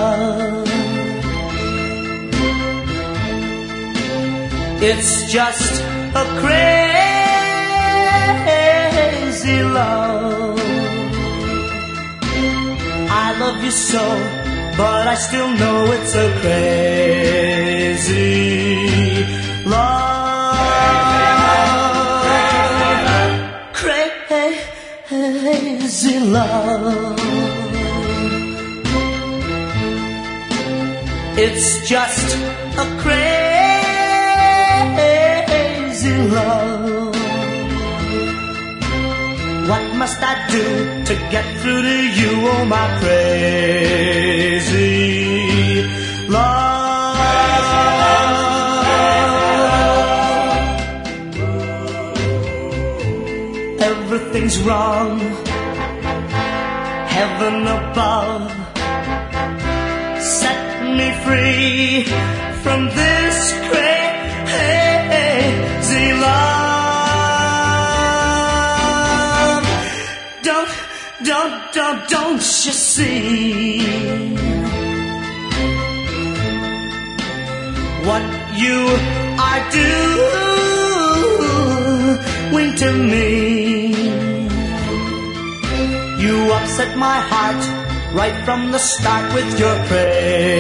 love. It's just a crazy love. I love you so, but I still know it's a crazy love. Crazy love. It's just a crazy love. What must I do to get through to you, oh my crazy love? Everything's wrong, heaven above, set me free from this crazy love. Don't you see what you are doing to me? You upset my heart right from the start with your praise.